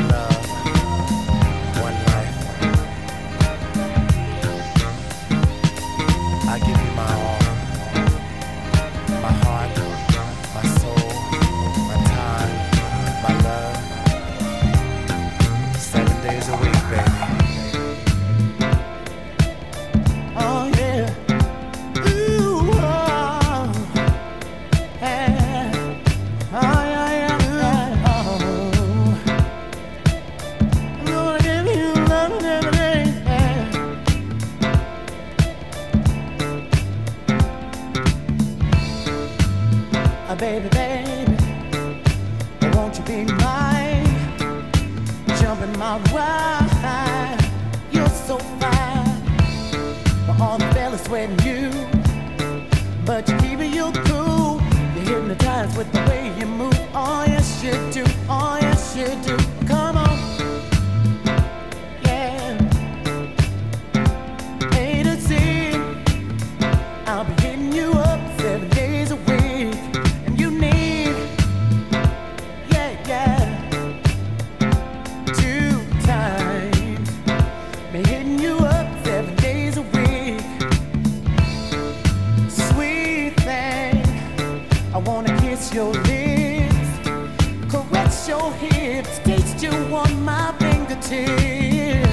love, one life. I give you my all, my heart, my soul, my time, my love. 7 days a week, baby. Oh yeah. Ooh, oh, yeah. Oh yeah, yeah, yeah. Oh, I'm gonna give you love every day. Yeah. Baby, baby, won't you be mine? Jump in my ride. You're so fine. All the fellas sweating you, but you keep it your cool. You're hypnotized with the way you move. Oh yes you do, oh yes you do. Come on, yeah. A to Z, I'll be hitting you up 7 days a week, and you need, yeah, yeah, 2 times. Be hitting you up 7 days a week. I wanna kiss your lips, caress your hips, taste you on my fingertips.